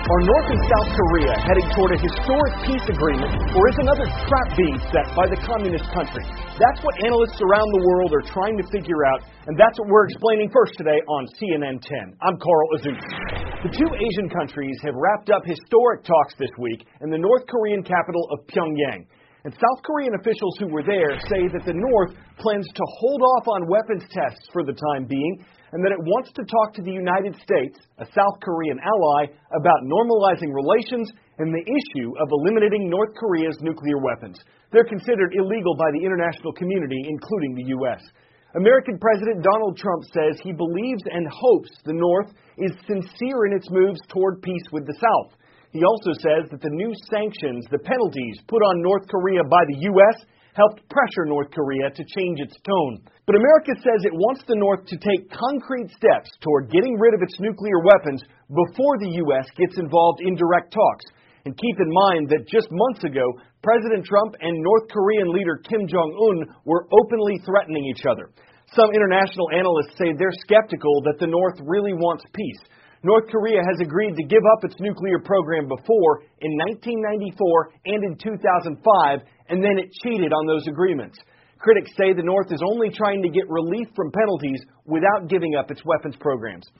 Are North and South Korea heading toward a historic peace agreement, or is another trap being set by the communist country? That's what analysts around the world are trying to figure out, and that's what we're explaining first today on CNN 10. I'm Carl Azuz. The two Asian countries have wrapped up historic talks this week in the North Korean capital of Pyongyang. And South Korean officials who were there say that the North plans to hold off on weapons tests for the time being, and that it wants to talk to the United States, a South Korean ally, about normalizing relations and the issue of eliminating North Korea's nuclear weapons. They're considered illegal by the international community, including the U.S. American President Donald Trump says he believes and hopes the North is sincere in its moves toward peace with the South. He also says that the new sanctions, the penalties put on North Korea by the U.S., helped pressure North Korea to change its tone. But America says it wants the North to take concrete steps toward getting rid of its nuclear weapons before the U.S. gets involved in direct talks. And keep in mind that just months ago, President Trump and North Korean leader Kim Jong-un were openly threatening each other. Some international analysts say they're skeptical that the North really wants peace. North Korea has agreed to give up its nuclear program before, in 1994 and in 2005, and then it cheated on those agreements. Critics say the North is only trying to get relief from penalties without giving up its weapons programs.